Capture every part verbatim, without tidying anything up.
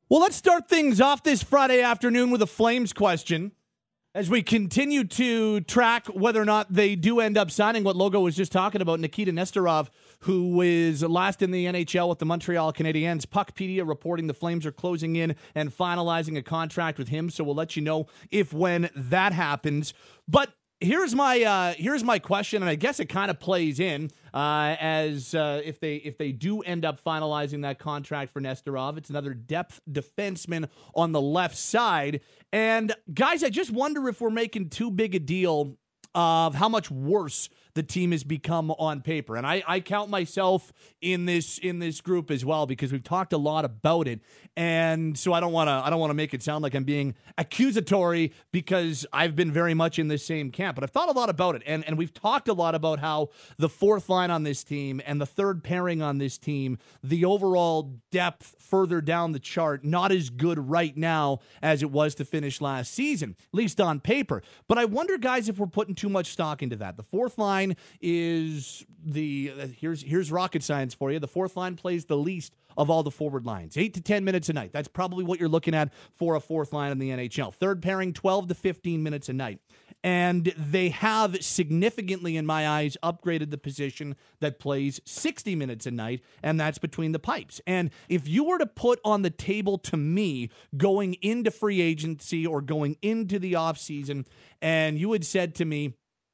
Well, let's start things off this Friday afternoon with a Flames question as we continue to track whether or not they do end up signing what Logo was just talking about, Nikita Nesterov, who is last in the N H L with the Montreal Canadiens. Puckpedia reporting the Flames are closing in and finalizing a contract with him, so we'll let you know if when that happens. But here's my uh, here's my question, and I guess it kind of plays in uh, as uh, if they if they do end up finalizing that contract for Nesterov, it's another depth defenseman on the left side. And guys, I just wonder if we're making too big a deal of how much worse the team has become on paper. And I, I count myself in this in this group as well, because we've talked a lot about it. And so I don't want to I don't want to make it sound like I'm being accusatory, because I've been very much in this same camp. But I've thought a lot about it. And, and we've talked a lot about how the fourth line on this team and the third pairing on this team, the overall depth further down the chart, not as good right now as it was to finish last season, at least on paper. But I wonder, guys, if we're putting too much stock into that. The fourth line is the uh, here's here's rocket science for you. The fourth line plays the least of all the forward lines, eight to ten minutes a night. That's probably what you're looking at for a fourth line in the N H L. Third pairing, twelve to fifteen minutes a night. And they have significantly, in my eyes, upgraded the position that plays sixty minutes a night, and that's between the pipes. And if you were to put on the table to me going into free agency or going into the offseason, and you had said to me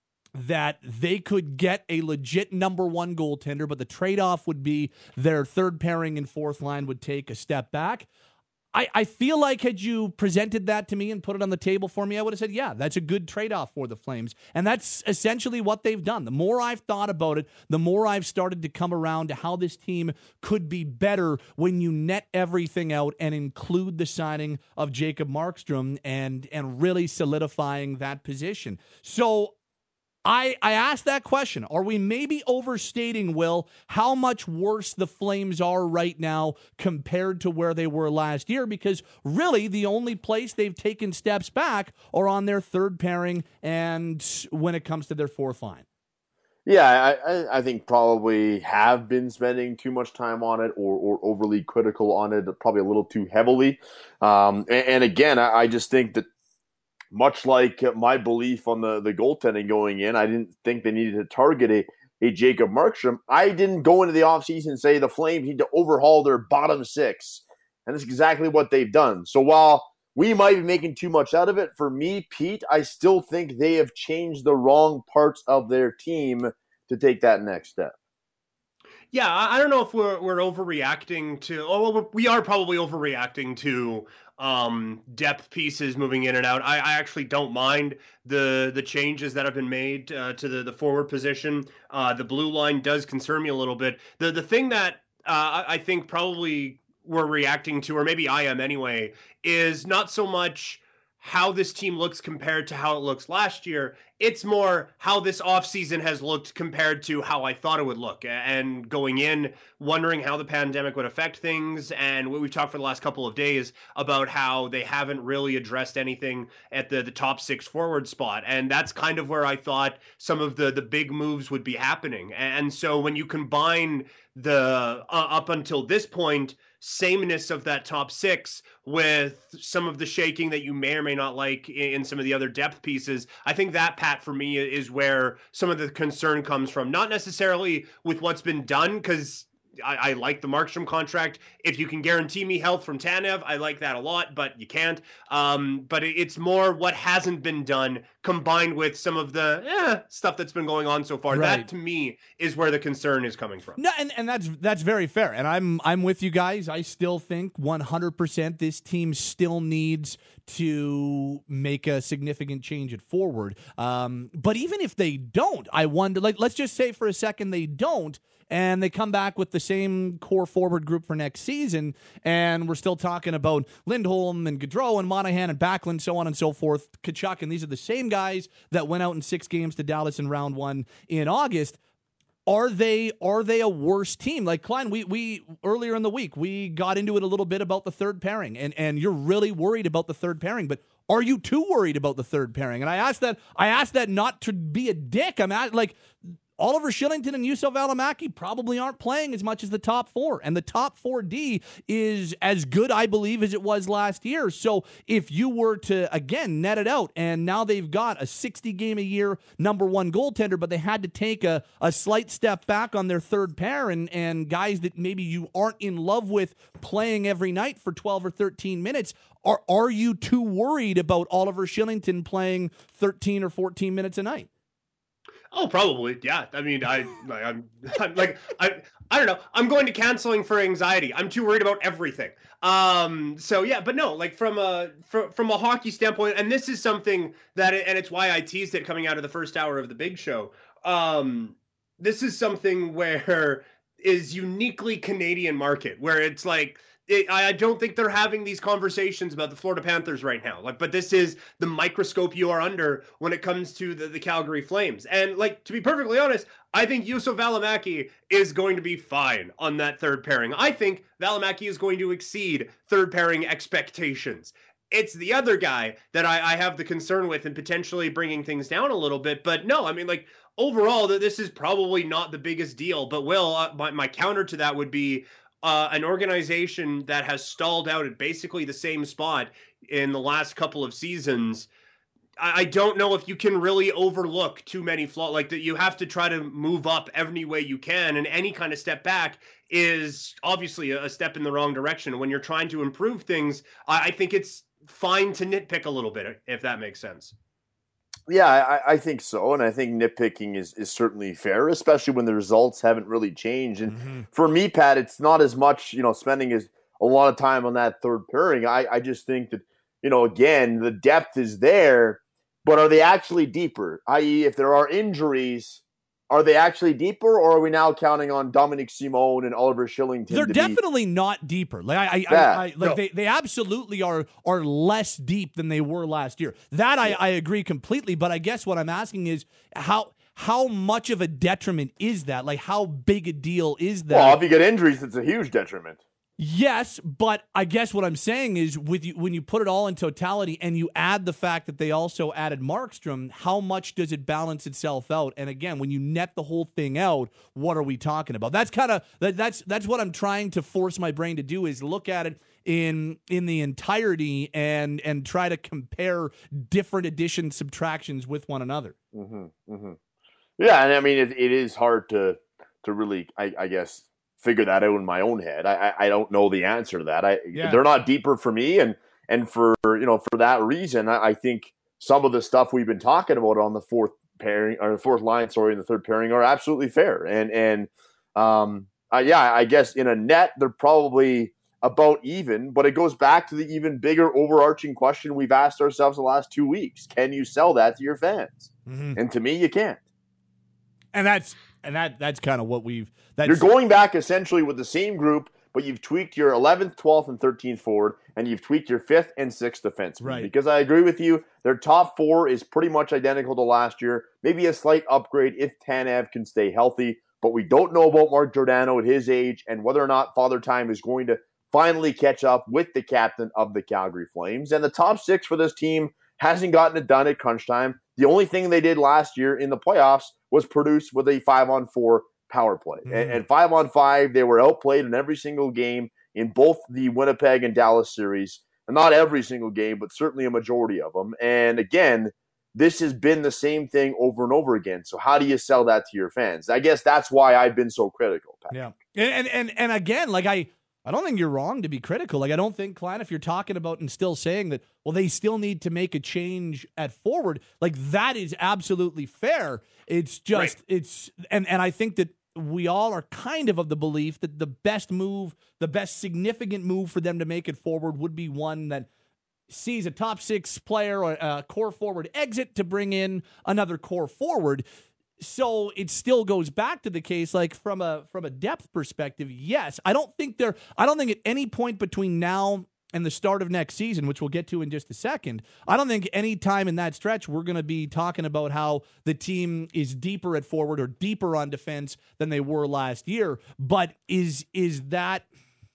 that they could get a legit number one goaltender, but the trade-off would be their third pairing and fourth line would take a step back, I, I feel like had you presented that to me and put it on the table for me, I would have said, yeah, that's a good trade-off for the Flames. And that's essentially what they've done. The more I've thought about it, the more I've started to come around to how this team could be better when you net everything out and include the signing of Jacob Markstrom and, and really solidifying that position. So I, I asked that question. Are we maybe overstating, Will, how much worse the Flames are right now compared to where they were last year? Because really the only place they've taken steps back are on their third pairing and when it comes to their fourth line. Yeah, I, I think probably have been spending too much time on it or, or overly critical on it, probably a little too heavily. Um, and, and again, I, I just think that much like my belief on the, the goaltending going in, I didn't think they needed to target a, a Jacob Markstrom. I didn't go into the offseason and say the Flames need to overhaul their bottom six. And that's exactly what they've done. So while we might be making too much out of it, for me, Pete, I still think they have changed the wrong parts of their team to take that next step. Yeah, I don't know if we're we're overreacting to. Oh, well, we are probably overreacting to um, depth pieces moving in and out. I, I actually don't mind the the changes that have been made uh, to the, the forward position. Uh, the blue line does concern me a little bit. The the thing that uh, I think probably we're reacting to, or maybe I am anyway, is not so much how this team looks compared to how it looks last year. It's more how this offseason has looked compared to how I thought it would look. And going in, wondering how the pandemic would affect things. And what we've talked for the last couple of days about how they haven't really addressed anything at the, the top six forward spot. And that's kind of where I thought some of the, the big moves would be happening. And so when you combine the uh, up until this point, sameness of that top six with some of the shaking that you may or may not like in some of the other depth pieces, I think that, Pat, for me is where some of the concern comes from. Not necessarily with what's been done, because I, I like the Markstrom contract. If you can guarantee me health from Tanev, I like that a lot, but you can't. Um, but it, it's more what hasn't been done combined with some of the eh, stuff that's been going on so far. Right. That, to me, is where the concern is coming from. No, and, and that's that's very fair. And I'm I'm with you guys. I still think one hundred percent this team still needs to make a significant change at forward. Um, but even if they don't, I wonder, like, let's just say for a second they don't, and they come back with the same core forward group for next season, and we're still talking about Lindholm and Gaudreau and Monahan and Backlund, so on and so forth, Tkachuk, and these are the same guys that went out in six games to Dallas in round one in August. Are they are they a worse team? Like, Klein, we we earlier in the week, we got into it a little bit about the third pairing, and, and you're really worried about the third pairing, but are you too worried about the third pairing? And I asked that I asked that not to be a dick. I'm at, like, Oliver Shillington and Yusuf Alamaki probably aren't playing as much as the top four. And the top four D is as good, I believe, as it was last year. So if you were to, again, net it out, and now they've got a sixty-game-a-year number one goaltender, but they had to take a, a slight step back on their third pair, and, and guys that maybe you aren't in love with playing every night for twelve or thirteen minutes, are, are you too worried about Oliver Shillington playing thirteen or fourteen minutes a night? Oh, probably. Yeah. I mean, I, I'm, I'm like, I, I don't know. I'm going to counseling for anxiety. I'm too worried about everything. Um, so yeah, but no, like from a, from, from a hockey standpoint, and this is something that, and it's why I teased it coming out of the first hour of the big show. Um, this is something where is uniquely Canadian market, where it's like, It, I don't think they're having these conversations about the Florida Panthers right now. Like, but this is the microscope you are under when it comes to the, the Calgary Flames. And like, to be perfectly honest, I think Yusuf Valimaki is going to be fine on that third pairing. I think Valimaki is going to exceed third pairing expectations. It's the other guy that I, I have the concern with and potentially bringing things down a little bit. But no, I mean, like, overall, this is probably not the biggest deal. But Will, uh, my, my counter to that would be, Uh, an organization that has stalled out at basically the same spot in the last couple of seasons. I, I don't know if you can really overlook too many flaws. Like that, you have to try to move up every way you can, and any kind of step back is obviously a, a step in the wrong direction. When you're trying to improve things, I, I think it's fine to nitpick a little bit, if that makes sense. Yeah, I, I think so, and I think nitpicking is, is certainly fair, especially when the results haven't really changed. And mm-hmm. for me, Pat, it's not as much, you know, spending as a lot of time on that third pairing. I, I just think that, you know, again, the depth is there, but are they actually deeper? that is, if there are injuries, are they actually deeper, or are we now counting on Dominic Simone and Oliver Shillington? They're to definitely be... not deeper. Like I, I, yeah. I, I like no. they, they absolutely are are less deep than they were last year. That I, yeah. I agree completely. But I guess what I'm asking is how how much of a detriment is that? Like how big a deal is that? Well, if you get injuries, it's a huge detriment. Yes, but I guess what I'm saying is with you, when you put it all in totality and you add the fact that they also added Markstrom, how much does it balance itself out? And again, when you net the whole thing out, what are we talking about? That's kind of that, that's that's what I'm trying to force my brain to do is look at it in in the entirety and and try to compare different additions, subtractions with one another. Mm-hmm, mm-hmm. Yeah, and I mean it, it is hard to to really, I, I guess. figure that out in my own head. I, I don't know the answer to that. I yeah. They're not deeper for me, and and for you know for that reason, I, I think some of the stuff we've been talking about on the fourth pairing or the fourth line, sorry, in the third pairing are absolutely fair. And and um, uh, yeah, I guess in a net they're probably about even, but it goes back to the even bigger overarching question we've asked ourselves the last two weeks: can you sell that to your fans? Mm-hmm. And to me, you can't. And that's. And that that's kind of what we've... That's, You're going back essentially with the same group, but you've tweaked your eleventh, twelfth, and thirteenth forward, and you've tweaked your fifth and sixth defenseman. Right. Because I agree with you, their top four is pretty much identical to last year. Maybe a slight upgrade if Tanev can stay healthy, but we don't know about Mark Giordano at his age and whether or not Father Time is going to finally catch up with the captain of the Calgary Flames. And the top six for this team hasn't gotten it done at crunch time. The only thing they did last year in the playoffs was produce with a five-on-four power play. Mm. And, and five-on-five, they were outplayed in every single game in both the Winnipeg and Dallas series. And not every single game, but certainly a majority of them. And again, this has been the same thing over and over again. So how do you sell that to your fans? I guess that's why I've been so critical, Pat. Yeah. And, and, and again, like I... I don't think you're wrong to be critical. Like, I don't think, Klein, if you're talking about and still saying that, well, they still need to make a change at forward, like, that is absolutely fair. It's just, right. it's, and, and I think that we all are kind of of the belief that the best move, the best significant move for them to make it forward would be one that sees a top six player or a core forward exit to bring in another core forward. So it still goes back to the case, like from a from a depth perspective, yes. I don't think there I don't think at any point between now and the start of next season, which we'll get to in just a second, I don't think any time in that stretch we're going to be talking about how the team is deeper at forward or deeper on defense than they were last year. But is is that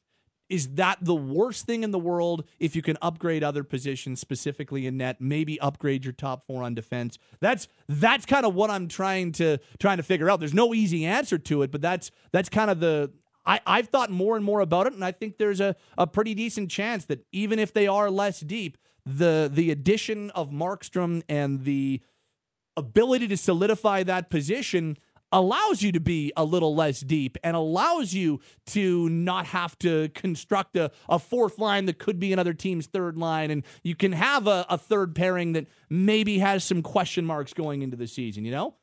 is that the worst thing in the world if you can upgrade other positions, specifically in net, maybe upgrade your top four on defense? That's that's kind of what I'm trying to trying to figure out. There's no easy answer to it, but that's that's kind of the I, I've thought more and more about it, and I think there's a, a pretty decent chance that even if they are less deep, the the addition of Markstrom and the ability to solidify that position allows you to be a little less deep and allows you to not have to construct a, a fourth line that could be another team's third line. And you can have a, a third pairing that maybe has some question marks going into the season, you know?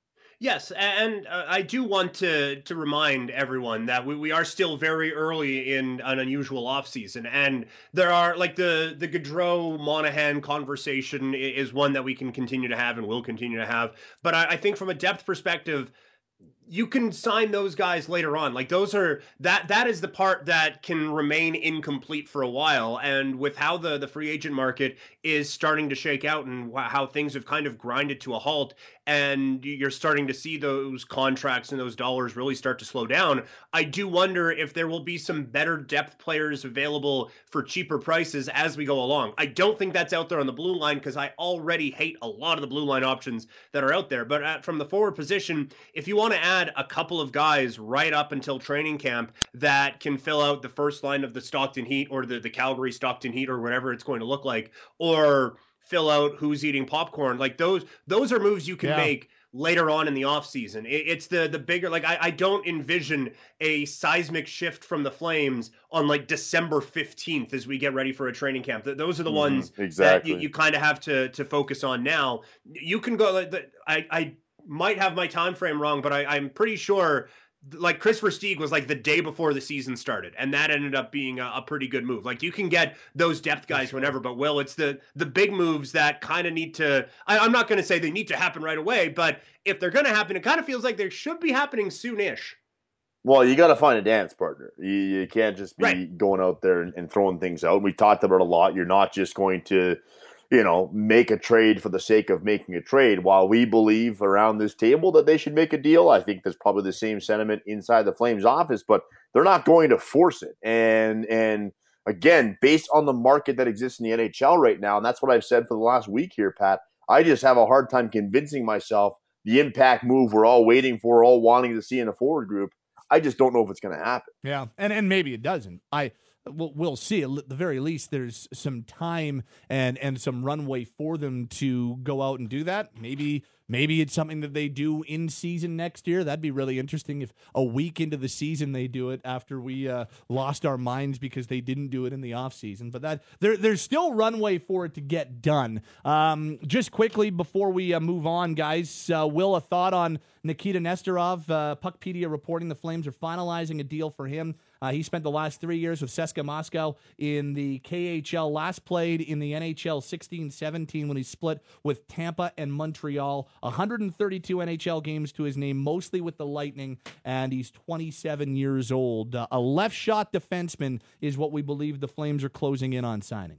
Yes, and uh, I do want to to remind everyone that we, we are still very early in an unusual offseason, and there are like the the Gaudreau Monahan conversation is one that we can continue to have and will continue to have. But I, I think from a depth perspective, you can sign those guys later on. Like those are that that is the part that can remain incomplete for a while. And with how the the free agent market is starting to shake out and how things have kind of grinded to a halt, and you're starting to see those contracts and those dollars really start to slow down, I do wonder if there will be some better depth players available for cheaper prices as we go along. I don't think that's out there on the blue line because I already hate a lot of the blue line options that are out there. But at, from the forward position, if you want to add a couple of guys right up until training camp that can fill out the first line of the Stockton Heat or the, the Calgary Stockton Heat or whatever it's going to look like, or fill out who's eating popcorn, like those those are moves you can yeah. make later on in the offseason. It, it's the the bigger, like I, I don't envision a seismic shift from the Flames on like December fifteenth as we get ready for a training camp. Those are the mm, ones exactly. that you, you kind of have to to focus on now. You can go, like I, I might have my time frame wrong, but I, I'm pretty sure like Chris Versteeg was like the day before the season started, and that ended up being a, a pretty good move. Like you can get those depth guys whenever, but Will, it's the the big moves that kind of need to, I, I'm not going to say they need to happen right away, but if they're going to happen, it kind of feels like they should be happening soonish. Well, you got to find a dance partner. You, you can't just be right. going out there and, and throwing things out. We talked about it a lot. You're not just going to, you know, make a trade for the sake of making a trade. While we believe around this table that they should make a deal, I think there's probably the same sentiment inside the Flames office, but they're not going to force it. And, and again, based on the market that exists in the N H L right now, and that's what I've said for the last week here, Pat, I just have a hard time convincing myself the impact move we're all waiting for, all wanting to see in a forward group, I just don't know if it's going to happen. Yeah, and, and maybe it doesn't. I We'll, we'll see. At the very least, there's some time and, and some runway for them to go out and do that. Maybe maybe it's something that they do in season next year. That'd be really interesting if a week into the season they do it after we uh, lost our minds because they didn't do it in the offseason. But that there there's still runway for it to get done. Um, just quickly before we uh, move on, guys, uh, Will, a thought on Nikita Nesterov? Uh, Puckpedia reporting the Flames are finalizing a deal for him. Uh, he spent the last three years with C S K A Moscow in the K H L, last played in the N H L sixteen seventeen when he split with Tampa and Montreal. one hundred thirty-two N H L games to his name, mostly with the Lightning, and he's twenty-seven years old. Uh, a left-shot defenseman is what we believe the Flames are closing in on signing.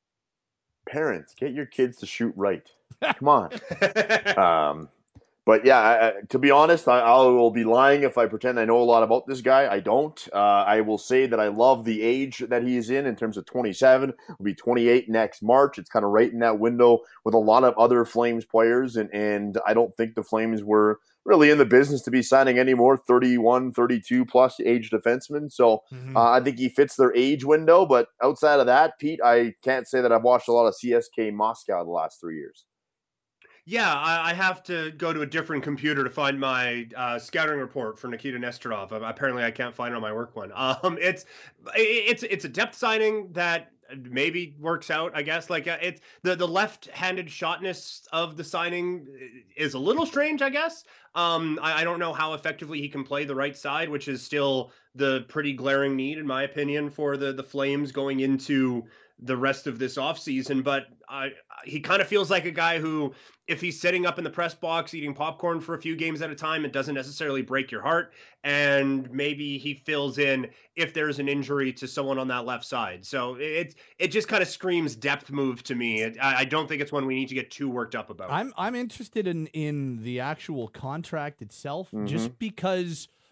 Parents, get your kids to shoot right. Come on. um But yeah, I, to be honest, I, I will be lying if I pretend I know a lot about this guy. I don't. Uh, I will say that I love the age that he is in in terms of twenty-seven. He'll be twenty-eight next March. It's kind of right in that window with a lot of other Flames players, and, and I don't think the Flames were really in the business to be signing any more thirty-one, thirty-two plus age defensemen. So mm-hmm. uh, I think he fits their age window. But outside of that, Pete, I can't say that I've watched a lot of C S K A Moscow the last three years. Yeah, I, I have to go to a different computer to find my uh, scouting report for Nikita Nesterov. Uh, apparently, I can't find it on my work one. Um, it's it's it's a depth signing that maybe works out, I guess. Like uh, it's the the left-handed shotness of the signing is a little strange, I guess. Um, I, I don't know how effectively he can play the right side, which is still the pretty glaring need, in my opinion, for the the Flames going into the rest of this offseason. But I, he kind of feels like a guy who, if he's sitting up in the press box eating popcorn for a few games at a time, it doesn't necessarily break your heart. And maybe he fills in if there's an injury to someone on that left side. So it it just kind of screams depth move to me. It, I don't think it's one we need to get too worked up about. I'm I'm interested in in the actual contract itself, mm-hmm. just because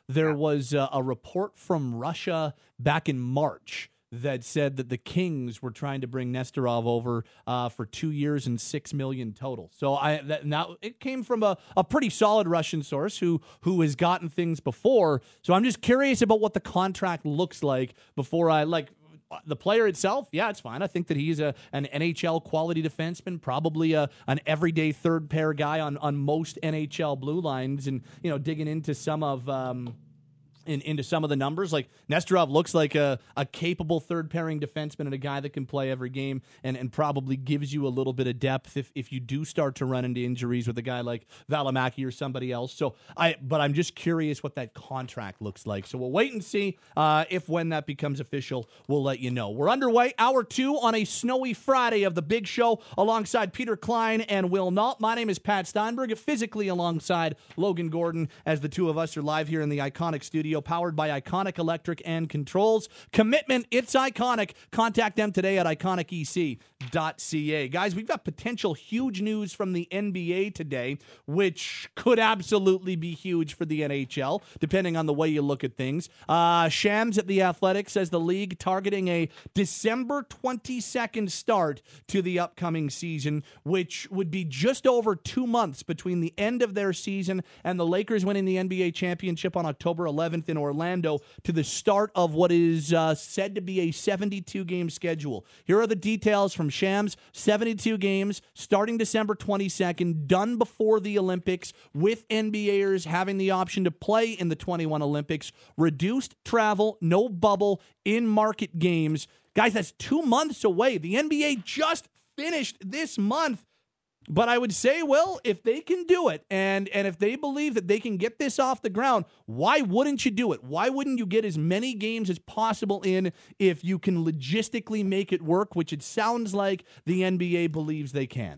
there Yeah. was a, a report from Russia back in March that said that the Kings were trying to bring Nestorov over uh, for two years and six million total. So I that now it came from a, a pretty solid Russian source who who has gotten things before. So I'm just curious about what the contract looks like before I like. The player itself, yeah, it's fine. I think that he's a an N H L quality defenseman, probably a an everyday third pair guy on on most N H L blue lines, and you know, digging into some of. Um, In, into some of the numbers, like Nestorov looks like a, a capable third pairing defenseman and a guy that can play every game and, and probably gives you a little bit of depth if, if you do start to run into injuries with a guy like Valimaki or somebody else. So I, but I'm just curious what that contract looks like. So we'll wait and see uh, if when that becomes official, we'll let you know. We're underway, hour two on a snowy Friday of the Big Show alongside Peter Klein and Will Nault. My name is Pat Steinberg, physically alongside Logan Gordon as the two of us are live here in the Iconic Studio. Powered by Iconic Electric and Controls. Commitment, it's iconic. Contact them today at iconic e c dot c a. Guys, we've got potential huge news from the N B A today, which could absolutely be huge for the N H L, depending on the way you look at things. Uh, Shams at The Athletic says the league targeting a December twenty-second start to the upcoming season, which would be just over two months between the end of their season and the Lakers winning the N B A championship on October eleventh in Orlando to the start of what is uh, said to be a seventy-two game schedule. Here are the details from Shams. seventy-two games starting December twenty-second, done before the Olympics, with N B Ers having the option to play in the twenty-one Olympics. Reduced travel, no bubble, in-market games. Guys, that's two months away. The N B A just finished this month. But I would say, well, if they can do it, and and if they believe that they can get this off the ground, why wouldn't you do it? Why wouldn't you get as many games as possible in if you can logistically make it work, which it sounds like the N B A believes they can?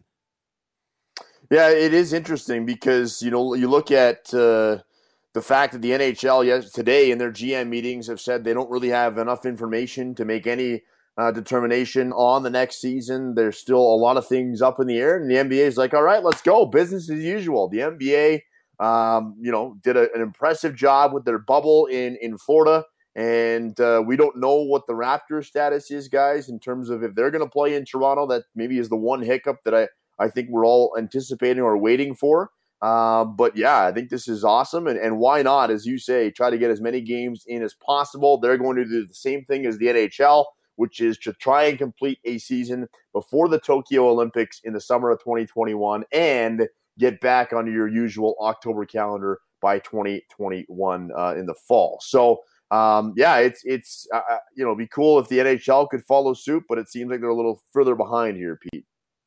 Yeah, it is interesting because, you know, you look at uh, the fact that the N H L yes, today in their G M meetings have said they don't really have enough information to make any Uh, determination on the next season. There's still a lot of things up in the air, and the N B A is like, all right, let's go. Business as usual. The N B A, um, you know, did a, an impressive job with their bubble in, in Florida, and uh, we don't know what the Raptors status is, guys, in terms of if they're going to play in Toronto. That maybe is the one hiccup that I, I think we're all anticipating or waiting for. Uh, but, yeah, I think this is awesome, and, and why not, as you say, try to get as many games in as possible. They're going to do the same thing as the N H L, which is to try and complete a season before the Tokyo Olympics in the summer of twenty twenty-one and get back onto your usual October calendar by twenty twenty-one uh, in the fall. So, um, yeah, it's, it's uh, you know, it'd be cool if the N H L could follow suit, but it seems like they're a little further behind here, Pete.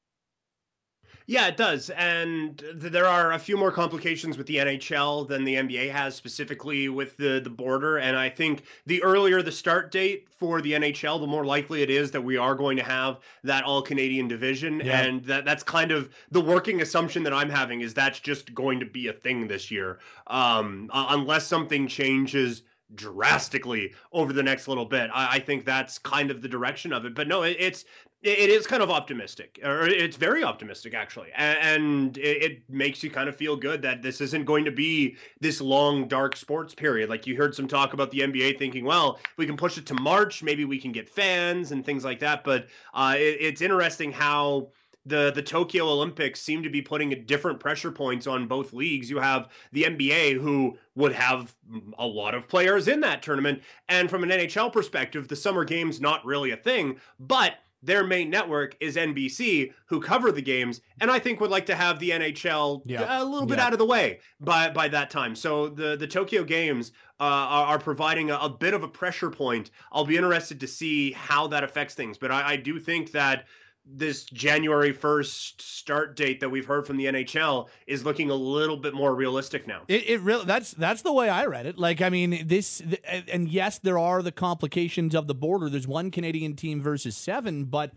Yeah, it does. And th- there are a few more complications with the N H L than the N B A has, specifically with the, the border. And I think the earlier the start date for the N H L, the more likely it is that we are going to have that all-Canadian division. Yeah. And that that's kind of the working assumption that I'm having, is that's just going to be a thing this year. Um, uh, unless something changes drastically over the next little bit. I, I think that's kind of the direction of it. But no, it, it's it is kind of optimistic, or it's very optimistic actually, and, and it, it makes you kind of feel good that this isn't going to be this long dark sports period. Like you heard some talk about the N B A thinking, well, if we can push it to March, maybe we can get fans and things like that. But uh, it, it's interesting how the the Tokyo Olympics seem to be putting a different pressure points on both leagues. You have the N B A, who would have a lot of players in that tournament, and from an N H L perspective, the Summer Games not really a thing, but their main network is N B C, who cover the games, and I think would like to have the N H L yeah. a little bit yeah. out of the way by by that time. So the the Tokyo Games uh, are, are providing a, a bit of a pressure point. I'll be interested to see how that affects things, but I, I do think that this January first start date that we've heard from the N H L is looking a little bit more realistic now. It, it really that's that's the way I read it. Like, I mean, this, and yes, there are the complications of the border. There's one Canadian team versus seven, but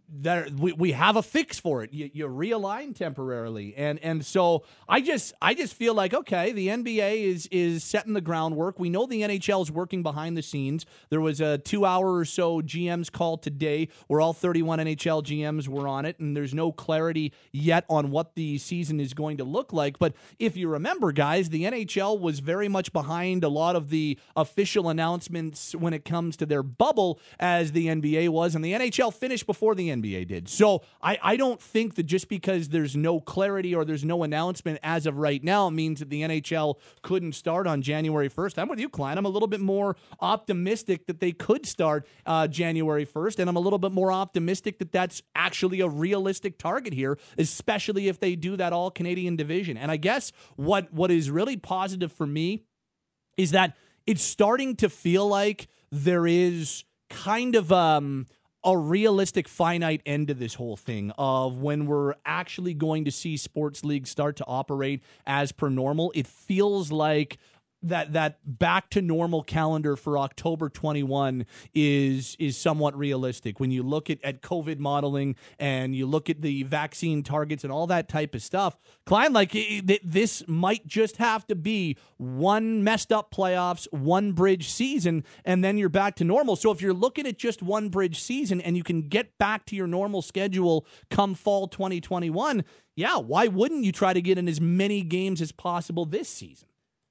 there we, we have a fix for it. You, you realign temporarily, and and so I just I just feel like, okay, the N B A is is setting the groundwork. We know the N H L is working behind the scenes. There was a two hour or so G Ms call today where all thirty-one N H L G Ms were on it, and there's no clarity yet on what the season is going to look like. But if you remember, guys, the N H L was very much behind a lot of the official announcements when it comes to their bubble as the N B A was, and the N H L finished before the N B A did. So I, I don't think that just because there's no clarity or there's no announcement as of right now means that the N H L couldn't start on January first. I'm with you, Klein. I'm a little bit more optimistic that they could start uh, January first, and I'm a little bit more optimistic that that's actually a realistic target here, especially if they do that all-Canadian division. And I guess what what is really positive for me is that it's starting to feel like there is kind of um, a realistic finite end to this whole thing of when we're actually going to see sports leagues start to operate as per normal. It feels like that that back to normal calendar for October twenty-one is is somewhat realistic. When you look at, at COVID modeling and you look at the vaccine targets and all that type of stuff, Klein, like it, it, this might just have to be one messed up playoffs, one bridge season, and then you're back to normal. So if you're looking at just one bridge season and you can get back to your normal schedule come fall twenty twenty-one, yeah, why wouldn't you try to get in as many games as possible this season?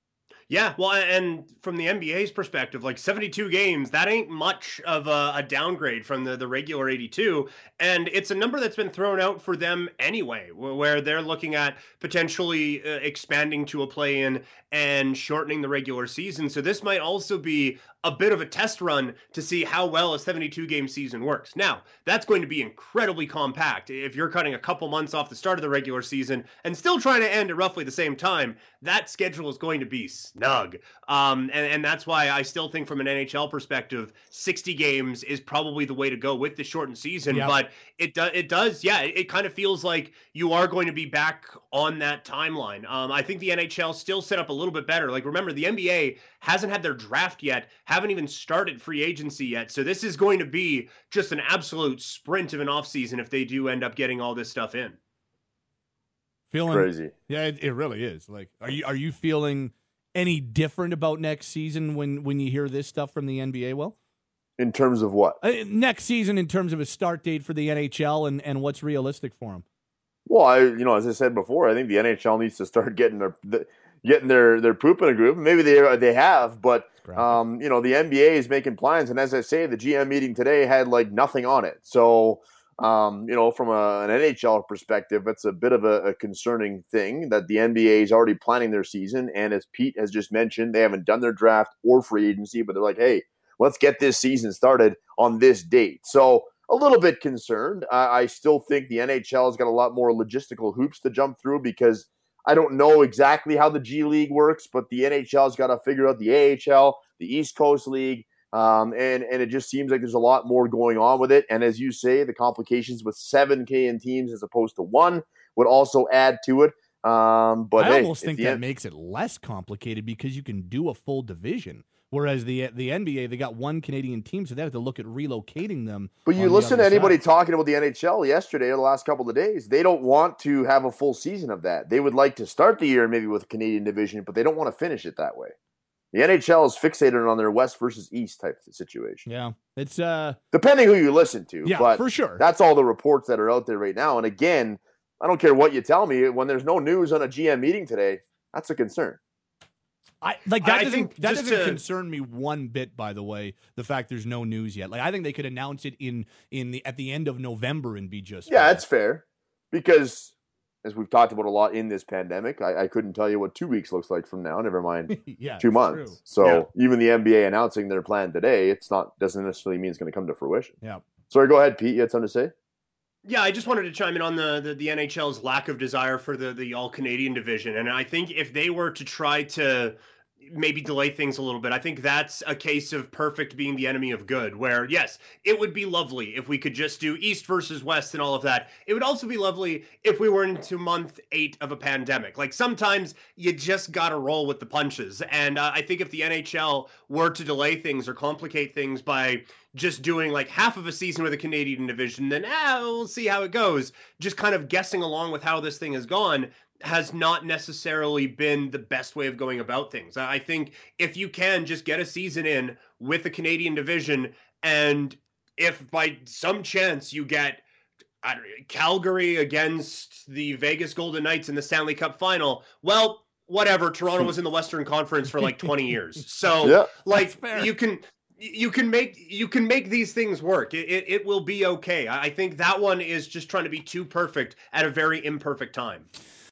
Yeah, well, and from the N B A's perspective, like seventy-two games, that ain't much of a, a downgrade from the, the regular eighty-two. And it's a number that's been thrown out for them anyway, where they're looking at potentially uh, expanding to a play-in and shortening the regular season. So this might also be a bit of a test run to see how well a seventy-two game season works. Now, that's going to be incredibly compact. If you're cutting a couple months off the start of the regular season and still trying to end at roughly the same time, that schedule is going to be snug. Um, and, and that's why I still think from an N H L perspective, sixty games is probably the way to go with the shortened season. Yep. But it, do, it does, yeah, it, it kind of feels like you are going to be back on that timeline. Um, I think the N H L still set up a little bit better. Like, remember, the N B A hasn't had their draft yet, haven't even started free agency yet. So this is going to be just an absolute sprint of an offseason if they do end up getting all this stuff in. Feeling crazy. Yeah, it, it really is. Like, are you are you feeling any different about next season when, when you hear this stuff from the N B A, Will? In terms of what? Uh, next season in terms of a start date for the N H L and, and what's realistic for them? Well, I you know, as I said before, I think the N H L needs to start getting their the, getting their, their poop in a group. Maybe they they have, but um, you know, the N B A is making plans, and as I say, the G M meeting today had like nothing on it. So um, you know, from a, an N H L perspective, it's a bit of a, a concerning thing that the N B A is already planning their season, and as Pete has just mentioned, they haven't done their draft or free agency, but they're like, hey, let's get this season started on this date. So a little bit concerned. I, I still think the N H L has got a lot more logistical hoops to jump through because I don't know exactly how the G League works, but the N H L has got to figure out the A H L, the East Coast League, um, and, and it just seems like there's a lot more going on with it. And as you say, the complications with seven Canadian teams as opposed to one would also add to it. Um, but I hey, almost think that end- makes it less complicated because you can do a full division. Whereas the the N B A, they got one Canadian team, so they have to look at relocating them. But you listen to anybody side. talking about the N H L yesterday or the last couple of days, they don't want to have a full season of that. They would like to start the year maybe with a Canadian division, but they don't want to finish it that way. The N H L is fixated on their West versus East type of situation. Yeah, it's uh depending who you listen to. Yeah, but for sure. That's all the reports that are out there right now. And again, I don't care what you tell me, when there's no news on a G M meeting today, that's a concern. I like that I doesn't think that doesn't to, concern me one bit, by the way, the fact there's no news yet. Like I think they could announce it in in the at the end of November and be just Yeah, fine. That's fair. Because as we've talked about a lot in this pandemic, I, I couldn't tell you what two weeks looks like from now, never mind yeah, two months. True. So yeah. even the N B A announcing their plan today, it's not doesn't necessarily mean it's going to come to fruition. Yeah. Sorry, go ahead, Pete. You had something to say? Yeah, I just wanted to chime in on the, the, the N H L's lack of desire for the, the all-Canadian division. And I think if they were to try to maybe delay things a little bit. I think that's a case of perfect being the enemy of good, where yes, it would be lovely if we could just do East versus West and all of that. It would also be lovely if we were into month eight of a pandemic. Like sometimes you just got to roll with the punches. And uh, I think if the N H L were to delay things or complicate things by just doing like half of a season with a Canadian division, then ah, we'll see how it goes. Just kind of guessing along with how this thing has gone has not necessarily been the best way of going about things. I think if you can just get a season in with the Canadian division, and if by some chance you get I don't know, Calgary against the Vegas Golden Knights in the Stanley Cup final, well, whatever. Toronto was in the Western Conference for like twenty years. So yeah, like you can you can make you can make these things work. It, it it will be okay. I think that one is just trying to be too perfect at a very imperfect time.